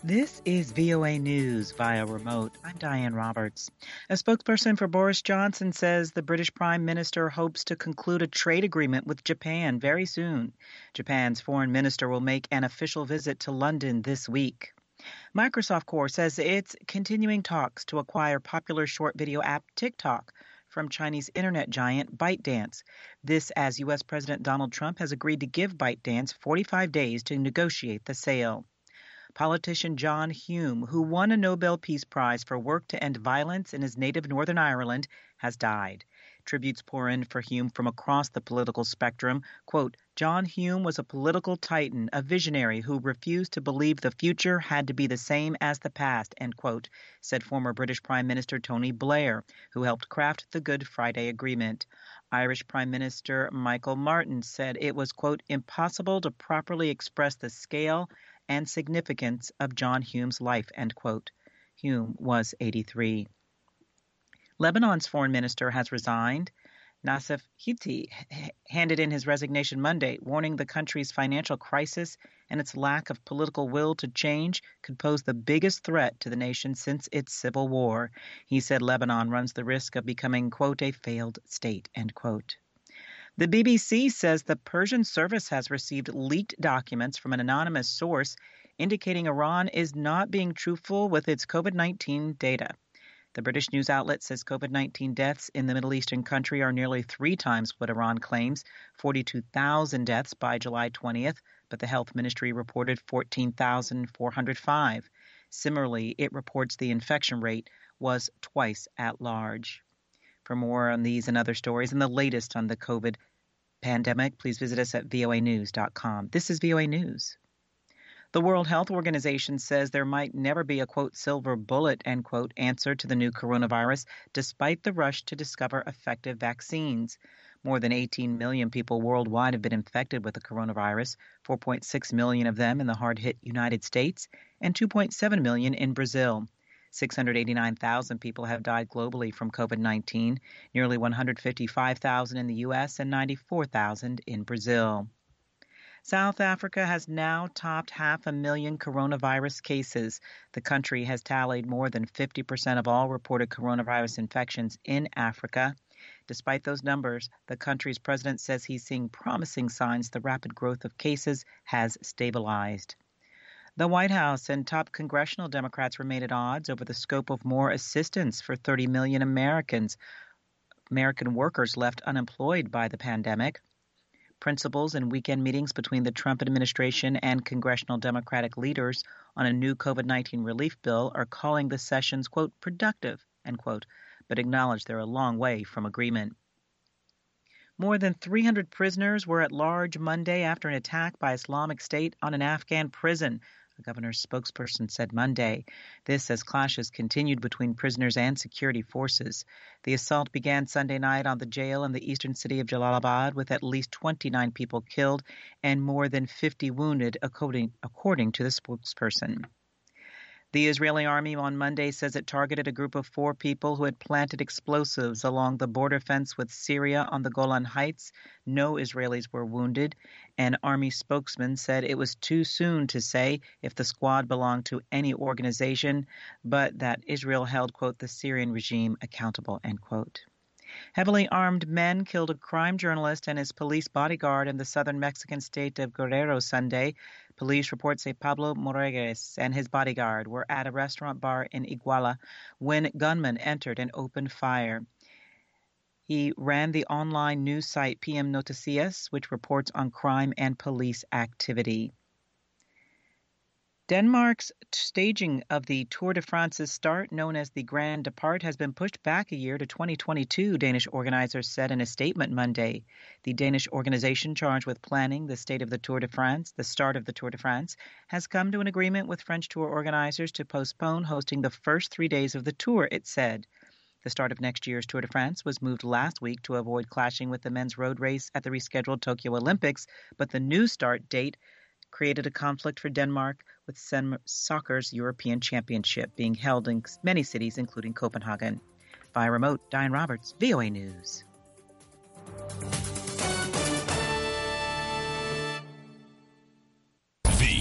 This is VOA News via remote. I'm Diane Roberts. A spokesperson for Boris Johnson says the British Prime Minister hopes to conclude a trade agreement with Japan very soon. Japan's foreign minister will make an official visit to London this week. Microsoft Corp says it's continuing talks to acquire popular short video app TikTok from Chinese internet giant ByteDance. This as U.S. President Donald Trump has agreed to give ByteDance 45 days to negotiate the sale. Politician John Hume, who won a Nobel Peace Prize for work to end violence in his native Northern Ireland, has died. Tributes pour in for Hume from across the political spectrum. Quote, John Hume was a political titan, a visionary who refused to believe the future had to be the same as the past, end quote, said former British Prime Minister Tony Blair, who helped craft the Good Friday Agreement. Irish Prime Minister Michael Martin said it was, quote, impossible to properly express the scale and significance of John Hume's life, end quote. Hume was 83. Lebanon's foreign minister has resigned. Nassef Hiti handed in his resignation Monday, warning the country's financial crisis and its lack of political will to change could pose the biggest threat to the nation since its civil war. He said Lebanon runs the risk of becoming, quote, a failed state, end quote. The BBC says the Persian service has received leaked documents from an anonymous source indicating Iran is not being truthful with its COVID-19 data. The British news outlet says COVID-19 deaths in the Middle Eastern country are nearly 3 times what Iran claims, 42,000 deaths by July 20th, but the health ministry reported 14,405. Similarly, it reports the infection rate was twice at large. For more on these and other stories and the latest on the COVID pandemic, please visit us at voanews.com. This is VOA News. The World Health Organization says there might never be a, quote, silver bullet, end quote, answer to the new coronavirus, despite the rush to discover effective vaccines. More than 18 million people worldwide have been infected with the coronavirus, 4.6 million of them in the hard-hit United States and 2.7 million in Brazil. 689,000 people have died globally from COVID-19, nearly 155,000 in the U.S. and 94,000 in Brazil. South Africa has now topped 500,000 coronavirus cases. The country has tallied more than 50% of all reported coronavirus infections in Africa. Despite those numbers, the country's president says he's seeing promising signs the rapid growth of cases has stabilized. The White House and top congressional Democrats remain at odds over the scope of more assistance for 30 million American workers left unemployed by the pandemic. Principals and weekend meetings between the Trump administration and congressional Democratic leaders on a new COVID-19 relief bill are calling the sessions, quote, productive, end quote, but acknowledge they're a long way from agreement. More than 300 prisoners were at large Monday after an attack by Islamic State on an Afghan prison, a governor's spokesperson said Monday. This as clashes continued between prisoners and security forces. The assault began Sunday night on the jail in the eastern city of Jalalabad with at least 29 people killed and more than 50 wounded, according to the spokesperson. The Israeli army on Monday says it targeted a group of 4 people who had planted explosives along the border fence with Syria on the Golan Heights. No Israelis were wounded. An army spokesman said it was too soon to say if the squad belonged to any organization, but that Israel held, quote, the Syrian regime accountable, end quote. Heavily armed men killed a crime journalist and his police bodyguard in the southern Mexican state of Guerrero Sunday. Police reports say Pablo Moreguez and his bodyguard were at a restaurant bar in Iguala when gunmen entered and opened fire. He ran the online news site PM Noticias, which reports on crime and police activity. Denmark's staging of the Tour de France's start, known as the Grand Depart, has been pushed back a year to 2022, Danish organizers said in a statement Monday. The Danish organization charged with planning the start of the Tour de France, has come to an agreement with French tour organizers to postpone hosting the first 3 days of the tour, it said. The start of next year's Tour de France was moved last week to avoid clashing with the men's road race at the rescheduled Tokyo Olympics, but the new start date created a conflict for Denmark with soccer's European Championship being held in many cities, including Copenhagen. Via remote, Diane Roberts, VOA News.